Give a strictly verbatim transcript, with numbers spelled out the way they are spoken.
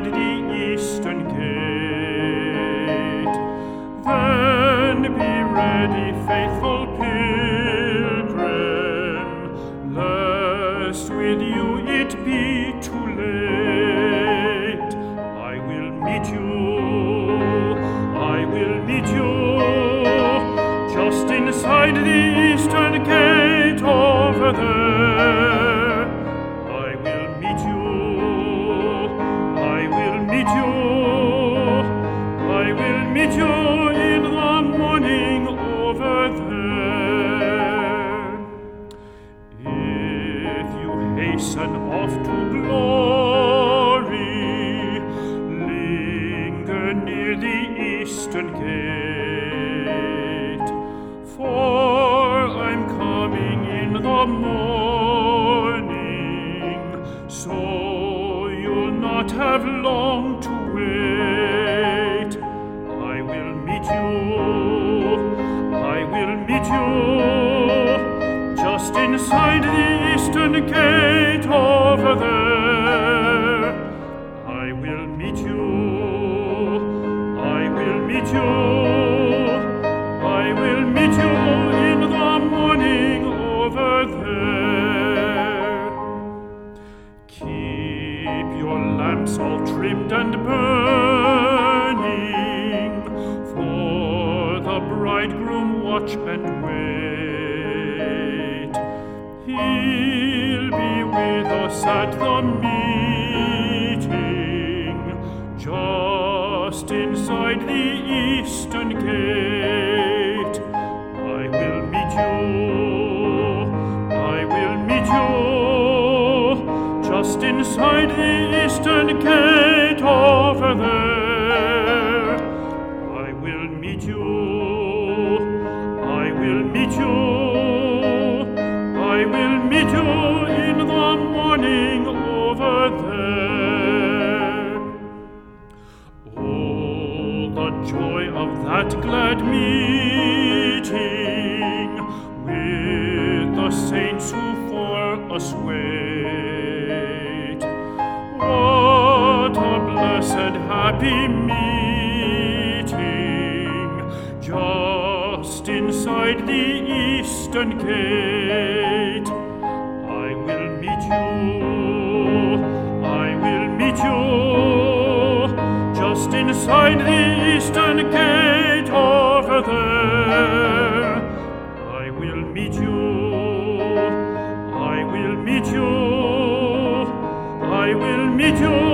inside the eastern gate. Then be ready, faithful pilgrim, lest with you it be too late. I will meet you, I will meet you, just inside the eastern gate over there. I will meet you, I will meet you, I will meet you in the morning over there. If you hasten off to glory, linger near the eastern gate, for I'm coming in the morning, so you'll not have long to wait. I will meet you, I will meet you, just inside the eastern gate over there. I will meet you, I will meet you, I will meet you in the morning over there. Keep your lamps all trimmed and burning, for the bridegroom watch and wait. He'll be with us at the meeting, just inside the eastern gate. I will meet you, I will meet you, just inside the eastern gate over there. I will meet you, I will meet you, I will meet you in the morning over there. Oh, the joy of that glad meeting with the saints who for us wait. What a blessed happy meeting, just inside the eastern gate. I will meet you, I will meet you, just inside the eastern gate over there. I will meet you, I will meet you, I will meet you